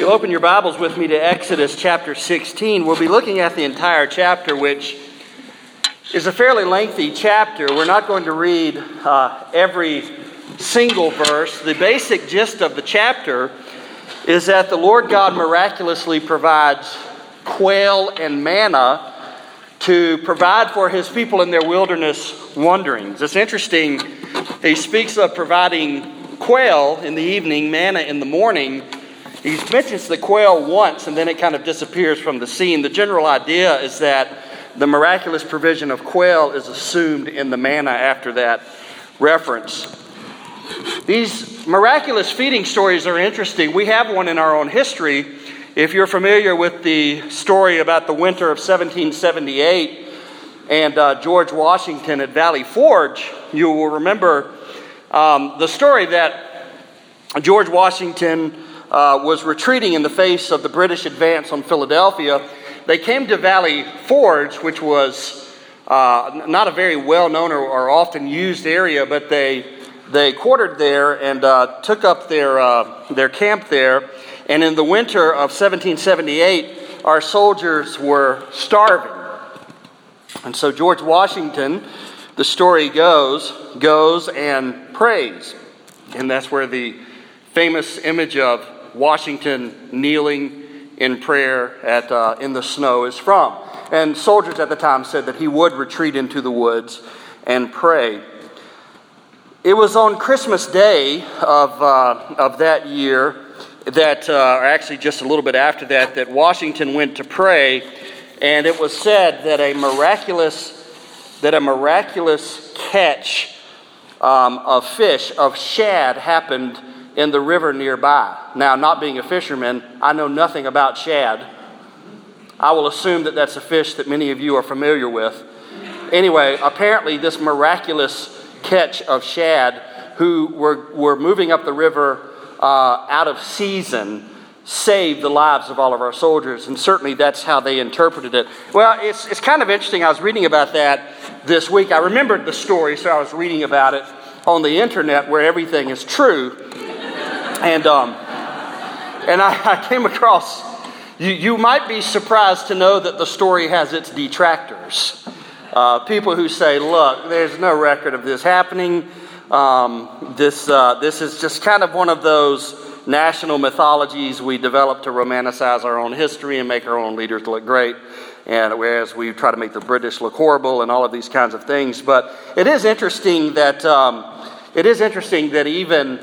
you open your Bibles with me to Exodus chapter 16, we'll be looking at the entire chapter, which is a fairly lengthy chapter. We're not going to read every single verse. The basic gist of the chapter is that the Lord God miraculously provides quail and manna to provide for His people in their wilderness wanderings. It's interesting, He speaks of providing quail in the evening, manna in the morning. He mentions the quail once and then it kind of disappears from the scene. The general idea is that the miraculous provision of quail is assumed in the manna after that reference. These miraculous feeding stories are interesting. We have one in our own history. If you're familiar with the story about the winter of 1778 and George Washington at Valley Forge, you will remember the story that George Washington was retreating in the face of the British advance on Philadelphia. They came to Valley Forge, which was not a very well-known or often used area, but they quartered there and took up their camp there. And in the winter of 1778, our soldiers were starving. And so George Washington, the story goes and prays. And that's where the famous image of Washington kneeling in prayer in the snow is from. And soldiers at the time said that he would retreat into the woods and pray. It was on Christmas Day of that year that, or actually just a little bit after that Washington went to pray, and it was said that a miraculous catch of fish, of shad, happened in the river nearby. Now, not being a fisherman, I know nothing about shad. I will assume that that's a fish that many of you are familiar with. Anyway, apparently this miraculous catch of shad, who were moving up the river out of season, saved the lives of all of our soldiers, and certainly that's how they interpreted it. Well, it's kind of interesting. I was reading about that this week. I remembered the story, so I was reading about it on the internet where everything is true. And I came across, you might be surprised to know that the story has its detractors. People who say, look, there's no record of this happening. This is just kind of one of those national mythologies we develop to romanticize our own history and make our own leaders look great, and whereas we try to make the British look horrible and all of these kinds of things. But it is interesting that even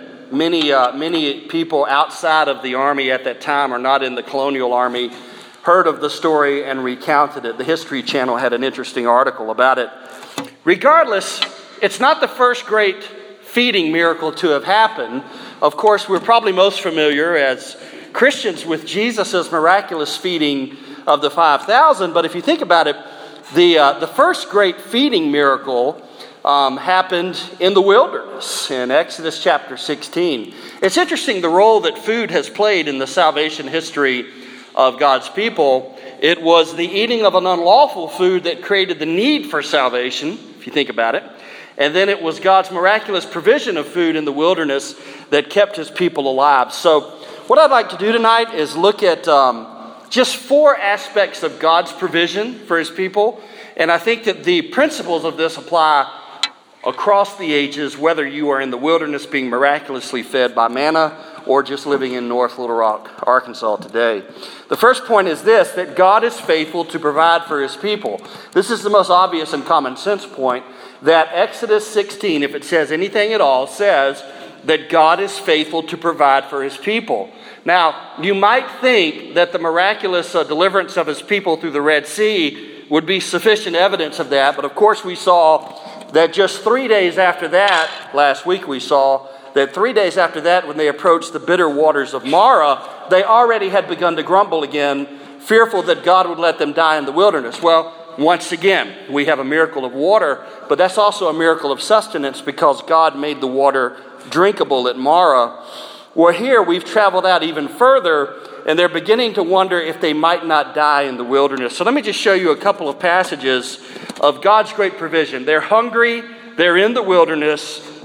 many people outside of the army at that time, or not in the colonial army, heard of the story and recounted it. The History Channel had an interesting article about it. Regardless, it's not the first great feeding miracle to have happened. Of course, we're probably most familiar as Christians with Jesus' miraculous feeding of the 5,000. But if you think about it, the first great feeding miracle happened in the wilderness in Exodus chapter 16. It's interesting the role that food has played in the salvation history of God's people. It was the eating of an unlawful food that created the need for salvation, if you think about it. And then it was God's miraculous provision of food in the wilderness that kept His people alive. So what I'd like to do tonight is look at just 4 aspects of God's provision for His people. And I think that the principles of this apply across the ages, whether you are in the wilderness being miraculously fed by manna or just living in North Little Rock, Arkansas today. The first point is this, that God is faithful to provide for His people. This is the most obvious and common sense point, that Exodus 16, if it says anything at all, says that God is faithful to provide for His people. Now, you might think that the miraculous deliverance of His people through the Red Sea would be sufficient evidence of that, but of course we saw that just 3 days after that, last week we saw that 3 days after that, when they approached the bitter waters of Marah, they already had begun to grumble again, fearful that God would let them die in the wilderness. Well, once again, we have a miracle of water, but that's also a miracle of sustenance because God made the water drinkable at Marah. Well, here we've traveled out even further, and they're beginning to wonder if they might not die in the wilderness. So let me just show you a couple of passages of God's great provision. They're hungry, they're in the wilderness,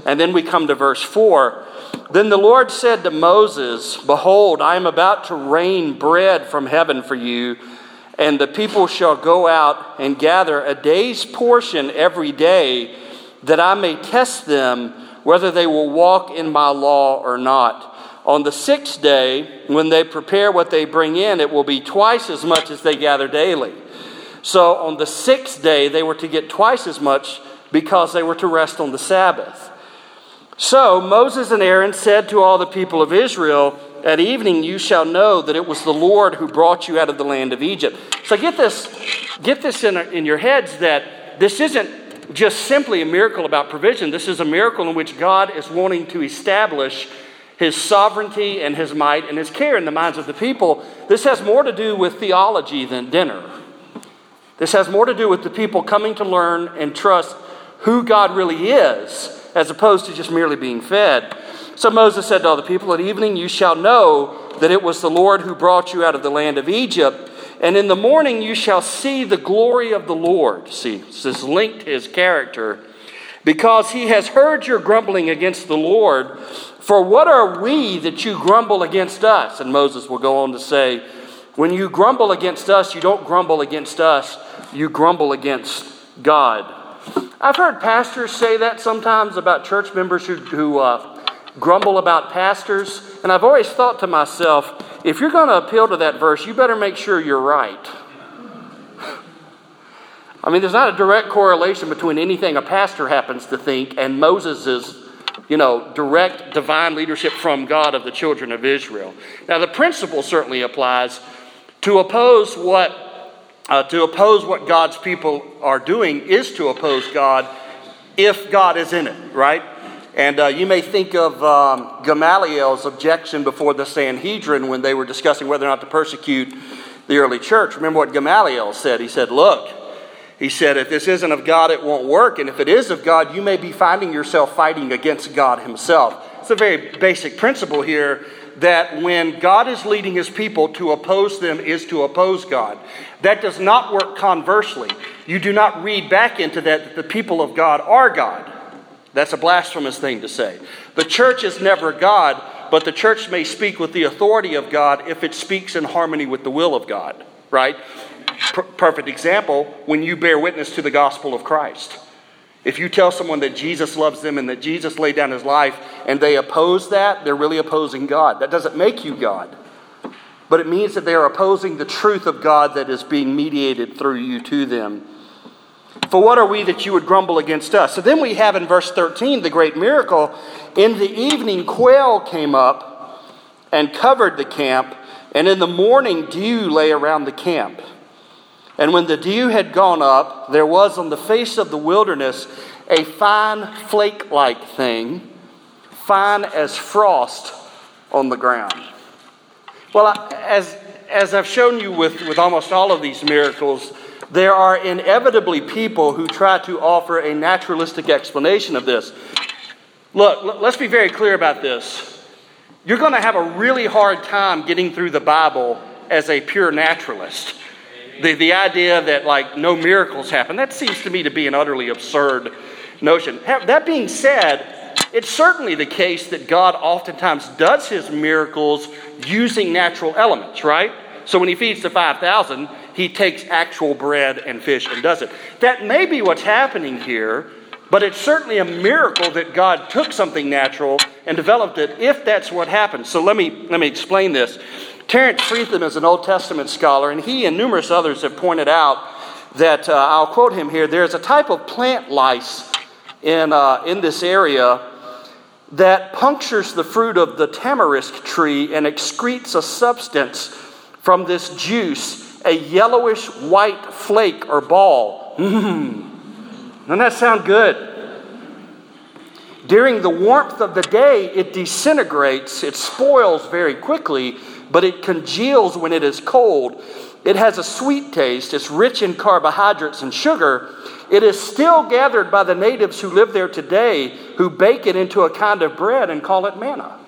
And then we come to verse 4. Then the Lord said to Moses, behold, I am about to rain bread from heaven for you, and the people shall go out and gather a day's portion every day, that I may test them whether they will walk in my law or not. On the 6th day, when they prepare what they bring in, it will be twice as much as they gather daily. So on the 6th day, they were to get twice as much because they were to rest on the Sabbath. So Moses and Aaron said to all the people of Israel, at evening you shall know that it was the Lord who brought you out of the land of Egypt. So get this in your heads, that this isn't just simply a miracle about provision. This is a miracle in which God is wanting to establish his sovereignty and his might and his care in the minds of the people. This has more to do with theology than dinner. This has more to do with the people coming to learn and trust who God really is, as opposed to just merely being fed. So Moses said to all the people, at evening you shall know that it was the Lord who brought you out of the land of Egypt. And in the morning you shall see the glory of the Lord. See, this is linked to his character. Because he has heard your grumbling against the Lord. For what are we that you grumble against us? And Moses will go on to say, when you grumble against us, you don't grumble against us, you grumble against God. I've heard pastors say that sometimes about church members who grumble about pastors. And I've always thought to myself, if you're going to appeal to that verse, you better make sure you're right. I mean, there's not a direct correlation between anything a pastor happens to think and Moses' direct divine leadership from God of the children of Israel. Now, the principle certainly applies to oppose what God's people are doing is to oppose God if God is in it, right? And you may think of Gamaliel's objection before the Sanhedrin when they were discussing whether or not to persecute the early church. Remember what Gamaliel said? He said, look, if this isn't of God, it won't work. And if it is of God, you may be finding yourself fighting against God himself. It's a very basic principle here that when God is leading his people, to oppose them is to oppose God. That does not work conversely. You do not read back into that the people of God are God. That's a blasphemous thing to say. The church is never God, but the church may speak with the authority of God if it speaks in harmony with the will of God, right? Perfect example, when you bear witness to the gospel of Christ. If you tell someone that Jesus loves them and that Jesus laid down his life and they oppose that, they're really opposing God. That doesn't make you God. But it means that they are opposing the truth of God that is being mediated through you to them. For what are we that you would grumble against us? So then we have in verse 13 the great miracle. In the evening quail came up and covered the camp, and in the morning dew lay around the camp. And when the dew had gone up, there was on the face of the wilderness a fine flake-like thing, fine as frost on the ground. Well, as I've shown you with almost all of these miracles, there are inevitably people who try to offer a naturalistic explanation of this. Look, let's be very clear about this. You're going to have a really hard time getting through the Bible as a pure naturalist. The idea that no miracles happen, that seems to me to be an utterly absurd notion. That being said, it's certainly the case that God oftentimes does his miracles using natural elements, right? So when he feeds the 5,000, he takes actual bread and fish and does it. That may be what's happening here, but it's certainly a miracle that God took something natural and developed it, if that's what happened. So let me explain this. Terence Freetham is an Old Testament scholar, and he and numerous others have pointed out that, I'll quote him here, there's a type of plant lice in this area that punctures the fruit of the tamarisk tree and excretes a substance from this juice, a yellowish white flake or ball. Doesn't that sound good? During the warmth of the day, it disintegrates, it spoils very quickly, but it congeals when it is cold. It has a sweet taste. It's rich in carbohydrates and sugar. It is still gathered by the natives who live there today, who bake it into a kind of bread and call it manna.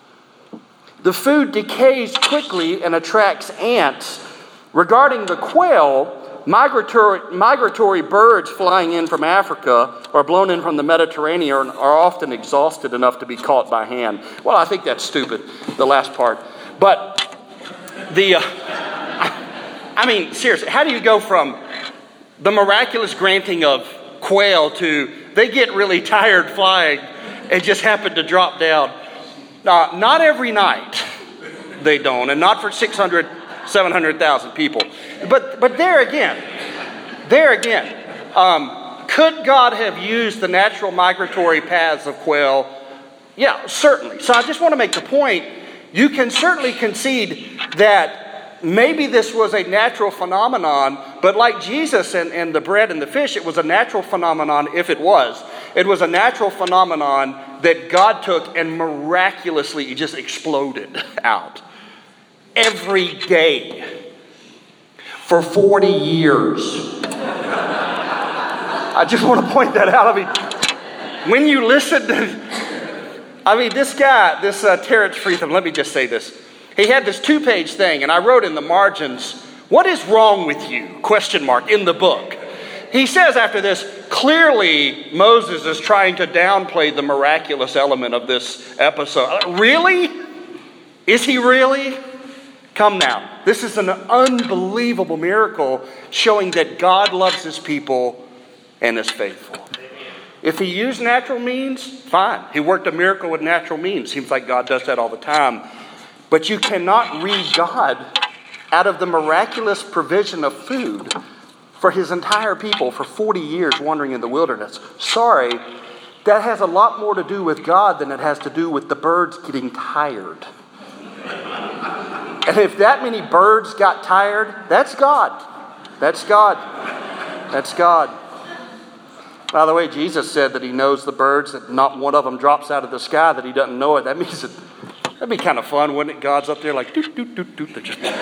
The food decays quickly and attracts ants. Regarding the quail, migratory birds flying in from Africa or blown in from the Mediterranean are often exhausted enough to be caught by hand. Well, I think that's stupid, the last part. But seriously, how do you go from the miraculous granting of quail to they get really tired flying and just happen to drop down? Not every night they don't, and not for 600, 700,000 people. But there again, could God have used the natural migratory paths of quail? Yeah, certainly. So I just want to make the point, you can certainly concede that maybe this was a natural phenomenon, but like Jesus and the bread and the fish, it was a natural phenomenon if it was. It was a natural phenomenon that God took and miraculously just exploded out. Every day for 40 years. I just want to point that out. When you listen to... this guy, Terence Freetham, let me just say this. He had this 2-page thing, and I wrote in the margins, "What is wrong with you?" ? In the book. He says after this, clearly Moses is trying to downplay the miraculous element of this episode. Really? Is he really? Come now. This is an unbelievable miracle showing that God loves his people and is faithful. If he used natural means, fine. He worked a miracle with natural means. Seems like God does that all the time. But you cannot read God out of the miraculous provision of food for his entire people for 40 years wandering in the wilderness. Sorry, that has a lot more to do with God than it has to do with the birds getting tired. And if that many birds got tired, that's God. That's God. That's God. By the way, Jesus said that he knows the birds, that not one of them drops out of the sky that he doesn't know it. That means that'd be kind of fun, wouldn't it? God's up there like, doot, doot, doot, doot. They're just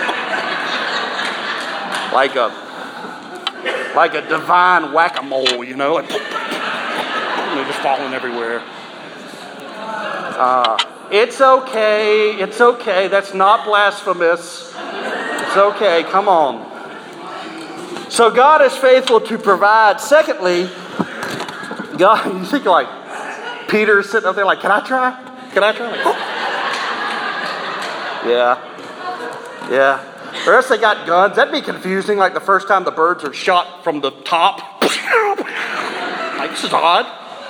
like a divine whack-a-mole, you know? Like, they're just falling everywhere. It's okay. That's not blasphemous. It's okay. Come on. So God is faithful to provide. Secondly, God, you think like Peter's sitting up there like, can I try? Like, oh. Yeah. Or else they got guns. That'd be confusing, like the first time the birds are shot from the top. Like, this is odd.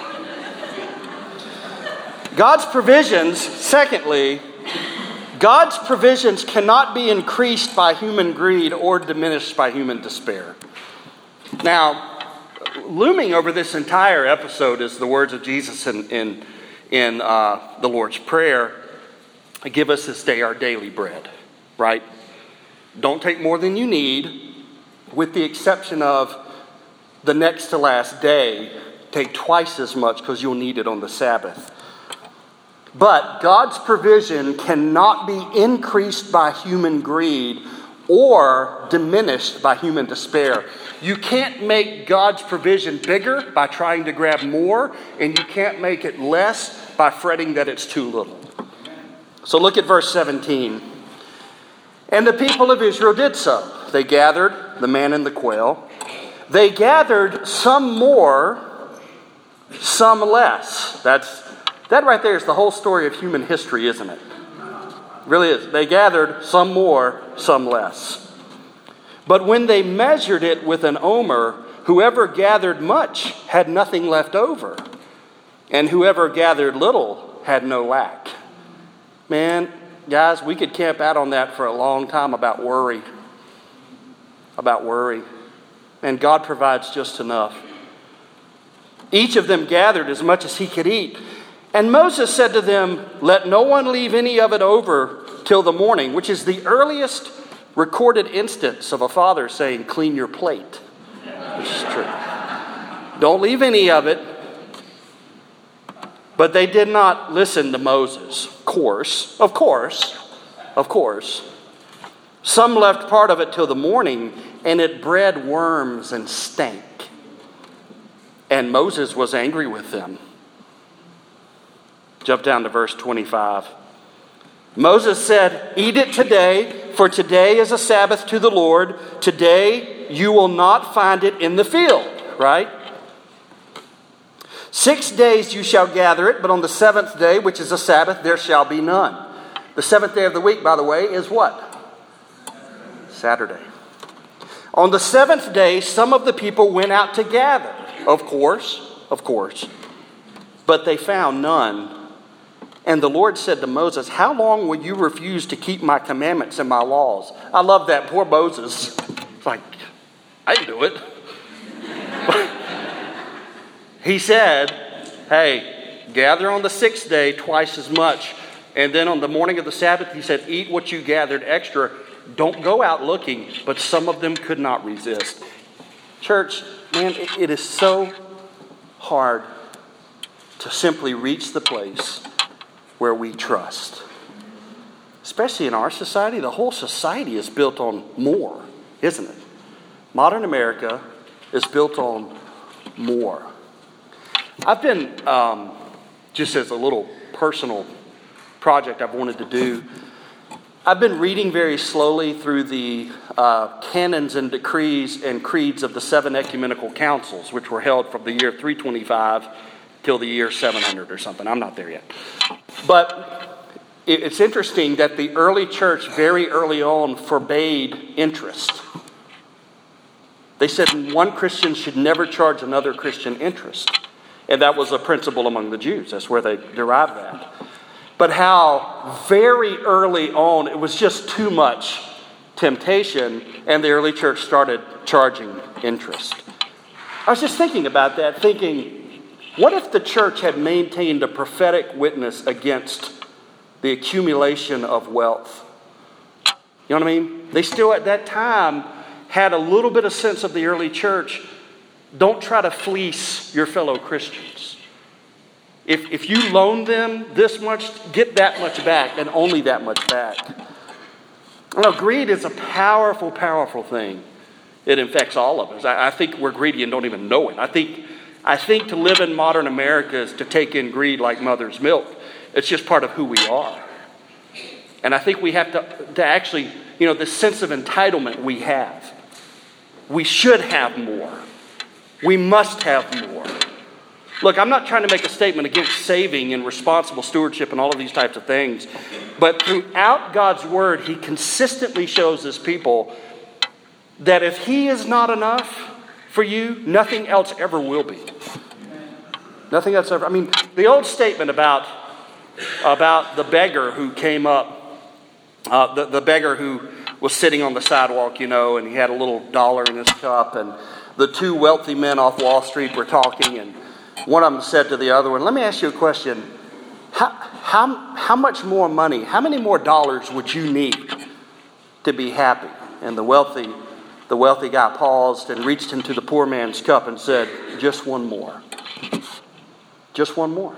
God's provisions, secondly, God's provisions cannot be increased by human greed or diminished by human despair. Now, looming over this entire episode is the words of Jesus in the Lord's Prayer. Give us this day our daily bread, right? Don't take more than you need, with the exception of the next to last day. Take twice as much because you'll need it on the Sabbath. But God's provision cannot be increased by human greed or diminished by human despair. You can't make God's provision bigger by trying to grab more, and you can't make it less by fretting that it's too little. So look at verse 17. And the people of Israel did so. They gathered the man and the quail. They gathered some more, some less. That right there is the whole story of human history, isn't it? It really is. They gathered some more, some less. But when they measured it with an omer, whoever gathered much had nothing left over, and whoever gathered little had no lack. Man, guys, we could camp out on that for a long time about worry. And God provides just enough. Each of them gathered as much as he could eat. And Moses said to them, let no one leave any of it over till the morning, which is the earliest recorded instance of a father saying, clean your plate. Which is true. Don't leave any of it. But they did not listen to Moses. Of course. Some left part of it till the morning, and it bred worms and stank. And Moses was angry with them. Jump down to verse 25. Moses said, "Eat it today, for today is a Sabbath to the Lord. Today you will not find it in the field." Right? 6 days you shall gather it, but on the seventh day, which is a Sabbath, there shall be none. The seventh day of the week, by the way, is what? Saturday. On the seventh day, some of the people went out to gather. Of course. But they found none. And the Lord said to Moses, "How long will you refuse to keep my commandments and my laws?" I love that. Poor Moses. It's like, I can do it. He said, "Hey, gather on the sixth day twice as much. And then on the morning of the Sabbath," he said, "eat what you gathered extra. Don't go out looking." But some of them could not resist. Church, man, it is so hard to simply reach the place where we trust. Especially in our society. The whole society is built on more, isn't it? Modern America is built on more. I've been, just as a little personal project I've wanted to do, I've been reading very slowly through the canons and decrees and creeds of the 7 ecumenical councils, which were held from the year 325 till the year 700 or something. I'm not there yet. But it's interesting that the early church very early on forbade interest. They said one Christian should never charge another Christian interest. And that was a principle among the Jews. That's where they derived that. But how very early on it was just too much temptation, and the early church started charging interest. I was just thinking about that, thinking, what if the church had maintained a prophetic witness against the accumulation of wealth? You know what I mean? They still at that time had a little bit of sense of the early church. Don't try to fleece your fellow Christians. If you loan them this much, get that much back, and only that much back. You know, greed is a powerful, powerful thing. It infects all of us. I think we're greedy and don't even know it. I think to live in modern America is to take in greed like mother's milk. It's just part of who we are. And I think we have to actually, this sense of entitlement we have. We should have more. We must have more. Look, I'm not trying to make a statement against saving and responsible stewardship and all of these types of things. But throughout God's word, he consistently shows his people that if he is not enough for you, nothing else ever will be. Nothing else ever. I mean, the old statement about the beggar who came up, the beggar who was sitting on the sidewalk, and he had a little dollar in his cup, and the 2 wealthy men off Wall Street were talking, and one of them said to the other one, "Let me ask you a question. How much more money, how many more dollars would you need to be happy?" And the wealthy guy paused and reached into the poor man's cup and said, "Just one more. Just one more."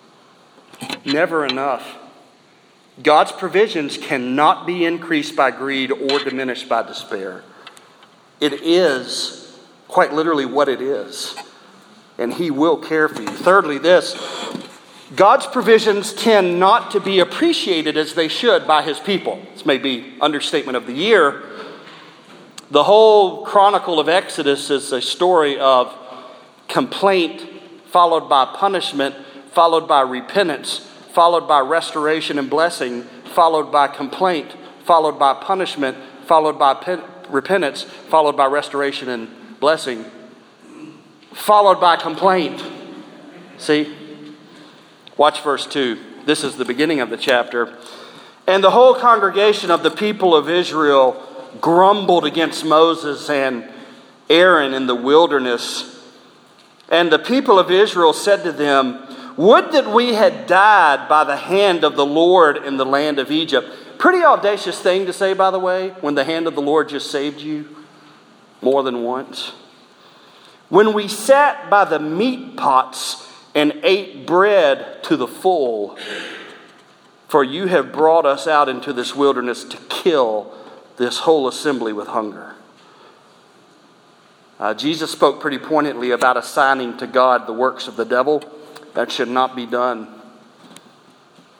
Never enough. God's provisions cannot be increased by greed or diminished by despair. It is quite literally what it is. And he will care for you. Thirdly, this. God's provisions tend not to be appreciated as they should by his people. This may be understatement of the year. The whole chronicle of Exodus is a story of complaint followed by punishment, followed by repentance, followed by restoration and blessing, followed by complaint, followed by punishment, followed by repentance, followed by restoration and blessing, followed by complaint. See? Watch verse 2. This is the beginning of the chapter. "And the whole congregation of the people of Israel grumbled against Moses and Aaron in the wilderness. And the people of Israel said to them, 'Would that we had died by the hand of the Lord in the land of Egypt.'" Pretty audacious thing to say, by the way, when the hand of the Lord just saved you more than once. "When we sat by the meat pots and ate bread to the full, for you have brought us out into this wilderness to kill this whole assembly with hunger." Jesus spoke pretty poignantly about assigning to God the works of the devil. That should not be done.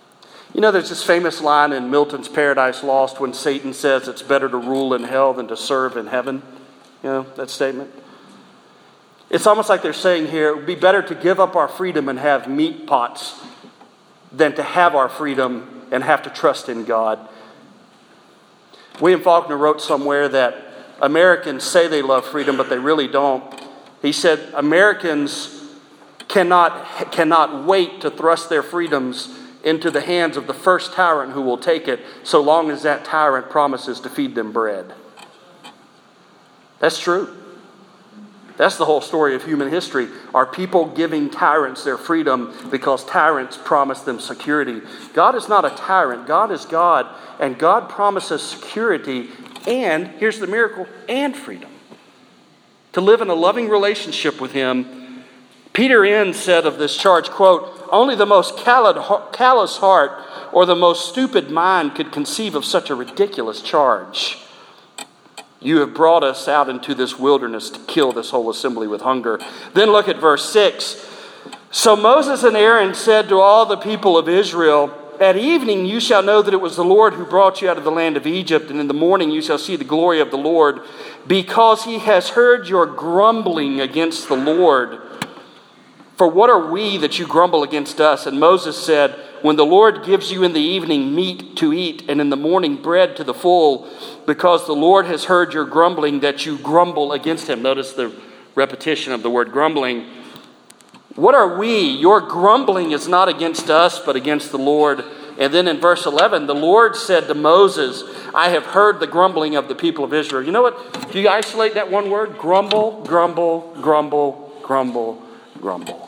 You know, there's this famous line in Milton's Paradise Lost when Satan says it's better to rule in hell than to serve in heaven. You know, that statement? It's almost like they're saying here, it would be better to give up our freedom and have meat pots than to have our freedom and have to trust in God. William Faulkner wrote somewhere that Americans say they love freedom, but they really don't. He said Americans cannot wait to thrust their freedoms into the hands of the first tyrant who will take it, so long as that tyrant promises to feed them bread. That's true. That's the whole story of human history. Are people giving tyrants their freedom because tyrants promise them security? God is not a tyrant. God is God. And God promises security and, here's the miracle, and freedom. To live in a loving relationship with Him. Peter Enns said of this charge, quote, "Only the most callous heart or the most stupid mind could conceive of such a ridiculous charge. You have brought us out into this wilderness to kill this whole assembly with hunger." Then look at verse 6. "So Moses and Aaron said to all the people of Israel, 'At evening you shall know that it was the Lord who brought you out of the land of Egypt, and in the morning you shall see the glory of the Lord, because He has heard your grumbling against the Lord. For what are we that you grumble against us?' And Moses said, 'When the Lord gives you in the evening meat to eat, and in the morning bread to the full, because the Lord has heard your grumbling, that you grumble against Him.'" Notice the repetition of the word grumbling. What are we? Your grumbling is not against us, but against the Lord. And then in verse 11, the Lord said to Moses, "I have heard the grumbling of the people of Israel." You know what? If you isolate that one word, grumble, grumble, grumble, grumble, grumble.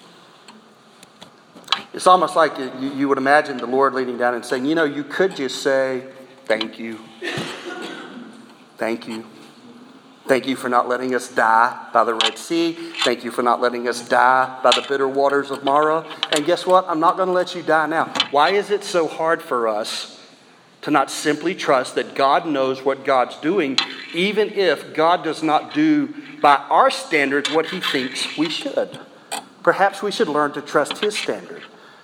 It's almost like you would imagine the Lord leaning down and saying, you know, you could just say, "Thank you. Thank you. Thank you for not letting us die by the Red Sea. Thank you for not letting us die by the bitter waters of Marah. And guess what? I'm not going to let you die now." Why is it so hard for us to not simply trust that God knows what God's doing, even if God does not do by our standards what He thinks we should? Perhaps we should learn to trust His standard.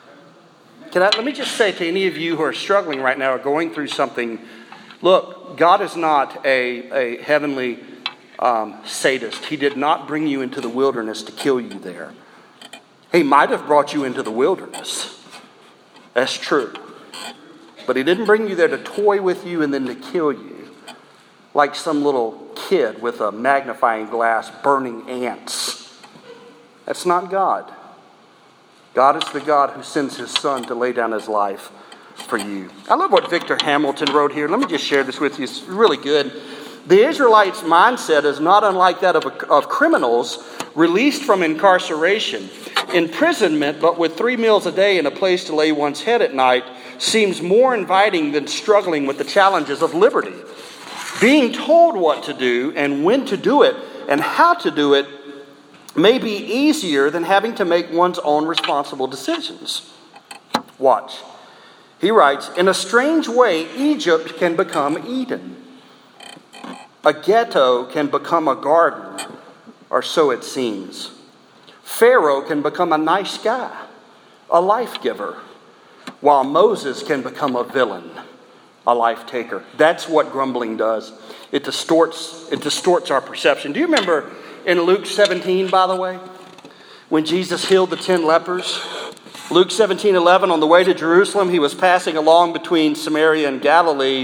Let me just say to any of you who are struggling right now or going through something, look, God is not a heavenly sadist. He did not bring you into the wilderness to kill you there. He might have brought you into the wilderness. That's true. But He didn't bring you there to toy with you and then to kill you like some little kid with a magnifying glass burning ants. That's not God. God is the God who sends His Son to lay down His life for you. I love what Victor Hamilton wrote here. Let me just share this with you. It's really good. The Israelites' mindset is not unlike that of criminals released from incarceration. Imprisonment, but with 3 meals a day and a place to lay one's head at night, seems more inviting than struggling with the challenges of liberty. Being told what to do and when to do it and how to do it may be easier than having to make one's own responsible decisions. Watch. He writes, "In a strange way, Egypt can become Eden. A ghetto can become a garden, or so it seems. Pharaoh can become a nice guy, a life giver, while Moses can become a villain, a life taker." That's what grumbling does. It distorts our perception. Do you remember in Luke 17, by the way, when Jesus healed the 10 lepers? Luke 17:11, on the way to Jerusalem, He was passing along between Samaria and Galilee.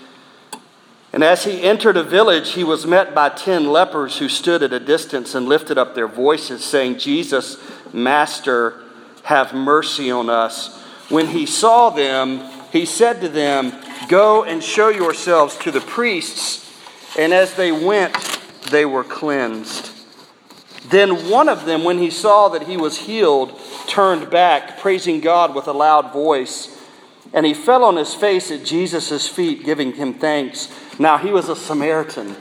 And as He entered a village, He was met by 10 lepers who stood at a distance and lifted up their voices, saying, "Jesus, Master, have mercy on us." When He saw them, He said to them, "Go and show yourselves to the priests." And as they went, they were cleansed. Then one of them, when he saw that he was healed, turned back, praising God with a loud voice. And he fell on his face at Jesus' feet, giving Him thanks. Now he was a Samaritan.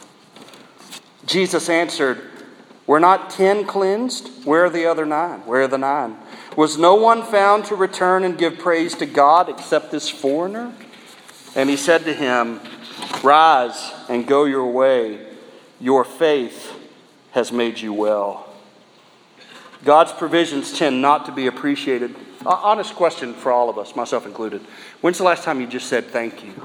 Jesus answered, "Were not 10 cleansed? Where are the other 9? Where are the 9? Was no one found to return and give praise to God except this foreigner?" And He said to him, "Rise and go your way. Your faith has made you well." God's provisions tend not to be appreciated Honest question for all of us, myself included. When's the last time you just said thank you?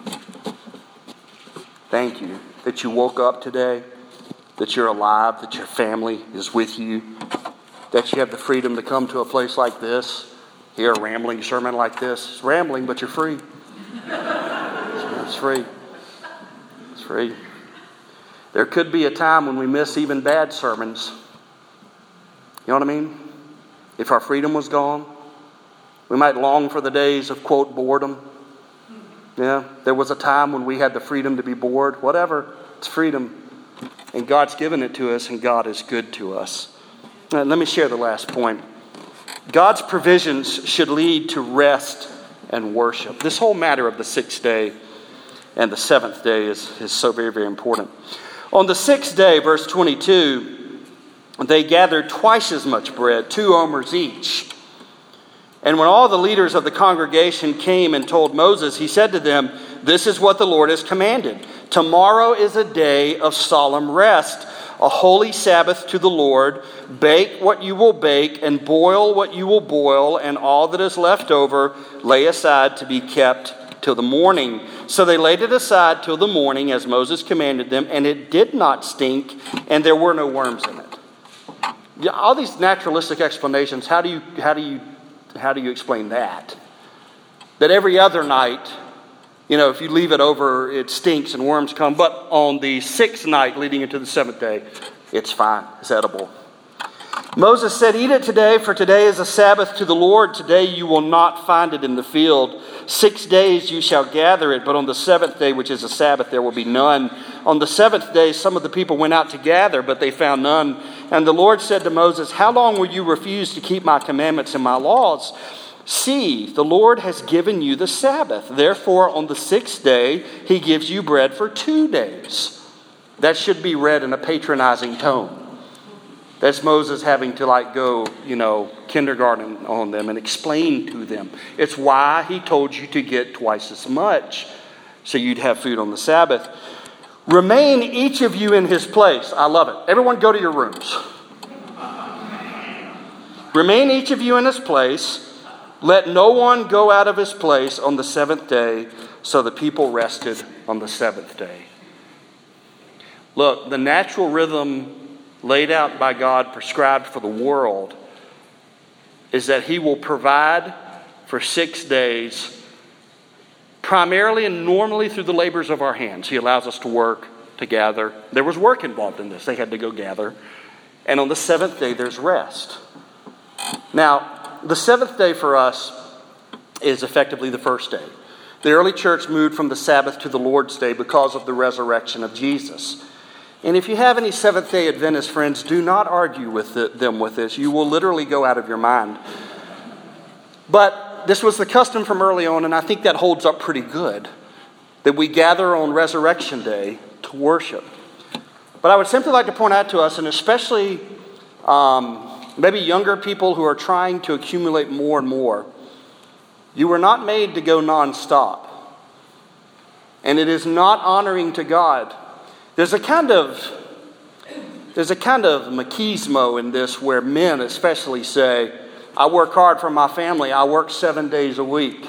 Thank you that you woke up today, that you're alive, that your family is with you, that you have the freedom to come to a place like this, hear a rambling sermon like this. It's rambling, but you're free. It's free. It's free. There could be a time when we miss even bad sermons. You know what I mean? If our freedom was gone, we might long for the days of, quote, boredom. Yeah, there was a time when we had the freedom to be bored. Whatever, it's freedom. And God's given it to us, and God is good to us. Let me share the last point. God's provisions should lead to rest and worship. This whole matter of the sixth day and the seventh day is so very, very important. On the sixth day, verse 22, they gathered twice as much bread, 2 omers each. And when all the leaders of the congregation came and told Moses, he said to them, "This is what the Lord has commanded. Tomorrow is a day of solemn rest, a holy Sabbath to the Lord. Bake what you will bake and boil what you will boil, and all that is left over lay aside to be kept till the morning." So they laid it aside till the morning as Moses commanded them, and it did not stink, and there were no worms in it. All these naturalistic explanations, how do you explain that? That every other night, if you leave it over, it stinks and worms come. But on the sixth night leading into the seventh day, it's fine. It's edible. Moses said, "Eat it today, for today is a Sabbath to the Lord. Today you will not find it in the field. 6 days you shall gather it, but on the seventh day, which is a Sabbath, there will be none." On the seventh day, some of the people went out to gather, but they found none. And the Lord said to Moses, "How long will you refuse to keep my commandments and my laws? See, the Lord has given you the Sabbath. Therefore, on the sixth day, he gives you bread for 2 days." That should be read in a patronizing tone. That's Moses having to go, kindergarten on them and explain to them. It's why he told you to get twice as much, so you'd have food on the Sabbath. "Remain each of you in his place." I love it. Everyone go to your rooms. "Remain each of you in his place. Let no one go out of his place on the seventh day." So the people rested on the seventh day. Look, the natural rhythm laid out by God, prescribed for the world, is that he will provide for 6 days, primarily and normally through the labors of our hands. He allows us to work, to gather. There was work involved in this. They had to go gather. And on the seventh day, there's rest. Now, the seventh day for us is effectively the first day. The early church moved from the Sabbath to the Lord's Day because of the resurrection of Jesus. And if you have any Seventh-day Adventist friends, do not argue with them with this. You will literally go out of your mind. But this was the custom from early on, and I think that holds up pretty good, that we gather on Resurrection Day to worship. But I would simply like to point out to us, and especially maybe younger people who are trying to accumulate more and more, you were not made to go nonstop. And it is not honoring to God. There's a kind of machismo in this where men especially say, "I work hard for my family. I work 7 days a week."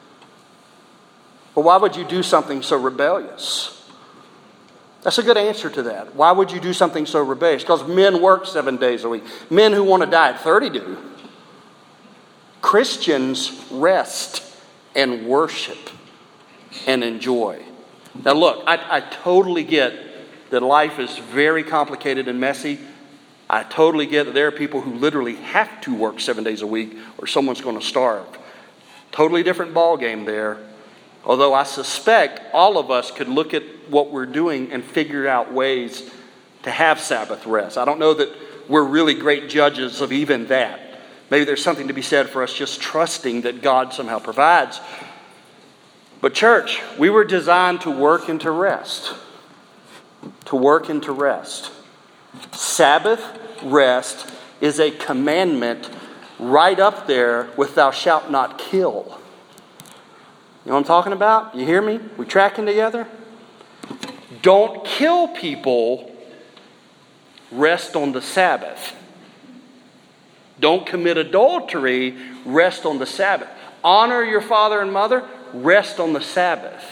Well, why would you do something so rebellious? That's a good answer to that. Why would you do something so rebellious? Because men work 7 days a week. Men who want to die at 30 do. Christians rest and worship and enjoy. Now look, I totally get that life is very complicated and messy. I totally get that there are people who literally have to work 7 days a week or someone's going to starve. Totally different ball game there. Although I suspect all of us could look at what we're doing and figure out ways to have Sabbath rest. I don't know that we're really great judges of even that. Maybe there's something to be said for us just trusting that God somehow provides. But church, we were designed to work and to rest. To work and to rest. Sabbath rest is a commandment right up there with "thou shalt not kill." You know what I'm talking about? You hear me? We tracking together? Don't kill people. Rest on the Sabbath. Don't commit adultery, rest on the Sabbath. Honor your father and mother, rest on the Sabbath.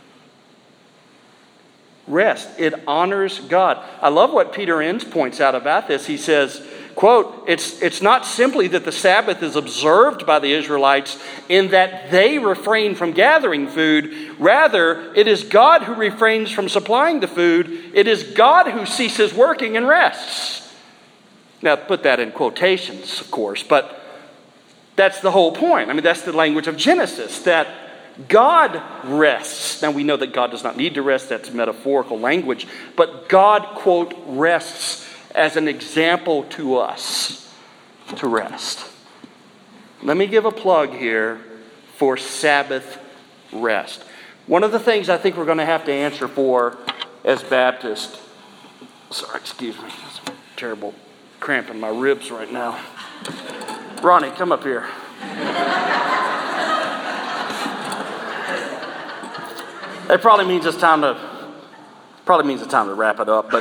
Rest. It honors God. I love what Peter Enns points out about this. He says, quote, it's not simply that the Sabbath is observed by the Israelites in that they refrain from gathering food. Rather, it is God who refrains from supplying the food. It is God who ceases working and rests. Now, put that in quotations, of course, but that's the whole point. I mean, that's the language of Genesis, that God rests. Now, we know that God does not need to rest. That's metaphorical language. But God, quote, rests as an example to us to rest. Let me give a plug here for Sabbath rest. One of the things I think we're going to have to answer for as Baptists, excuse me, that's a terrible cramp in my ribs right now. Ronnie, come up here. It probably means it's time to wrap it up, but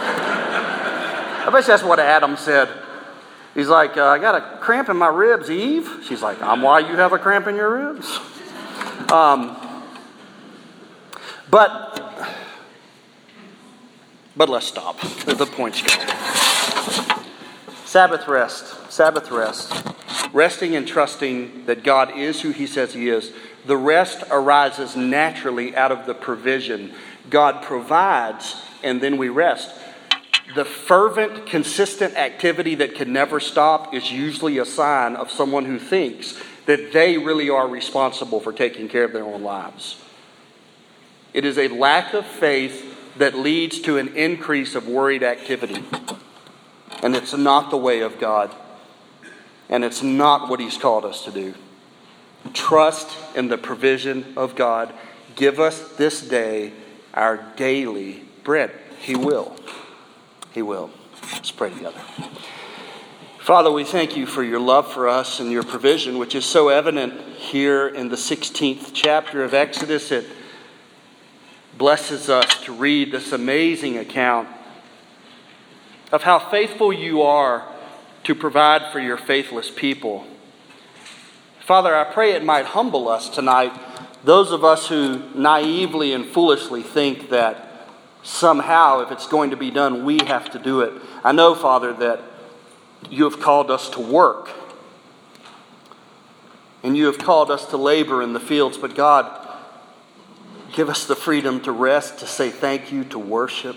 I bet that's what Adam said. He's like, I got a cramp in my ribs, Eve. She's like, I'm why you have a cramp in your ribs. But let's stop. The point's gone. Sabbath rest. Resting and trusting that God is who He says He is. The rest arises naturally out of the provision. God provides, and then we rest. The fervent, consistent activity that can never stop is usually a sign of someone who thinks that they really are responsible for taking care of their own lives. It is a lack of faith that leads to an increase of worried activity. And it's not the way of God. And it's not what He's called us to do. Trust in the provision of God. Give us this day our daily bread. He will. He will. Let's pray together. Father, we thank You for Your love for us and Your provision, which is so evident here in the 16th chapter of Exodus. It blesses us to read this amazing account of how faithful You are to provide for Your faithless people. Father, I pray it might humble us tonight, those of us who naively and foolishly think that somehow, if it's going to be done, we have to do it. I know, Father, that You have called us to work, and You have called us to labor in the fields, but God, give us the freedom to rest, to say thank You, to worship.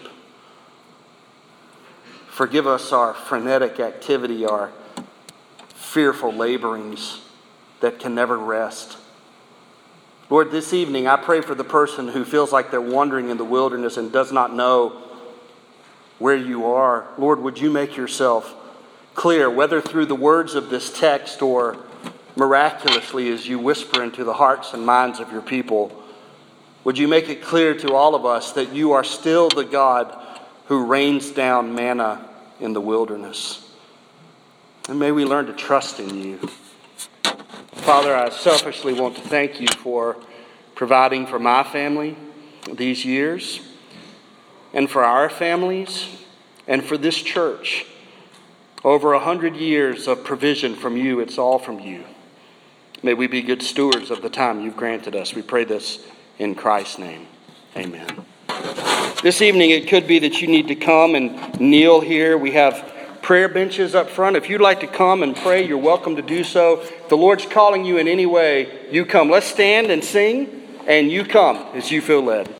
Forgive us our frenetic activity, our fearful laborings that can never rest. Lord, this evening I pray for the person who feels like they're wandering in the wilderness and does not know where You are. Lord, would You make Yourself clear, whether through the words of this text or miraculously as You whisper into the hearts and minds of Your people. Would You make it clear to all of us that You are still the God who rains down manna in the wilderness. And may we learn to trust in You. Father, I selfishly want to thank You for providing for my family these years, and for our families, and for this church. Over 100 years of provision from You. It's all from You. May we be good stewards of the time You've granted us. We pray this in Christ's name. Amen. This evening, it could be that you need to come and kneel here. We have prayer benches up front. If you'd like to come and pray, you're welcome to do so. If the Lord's calling you in any way, you come. Let's stand and sing, and you come as you feel led.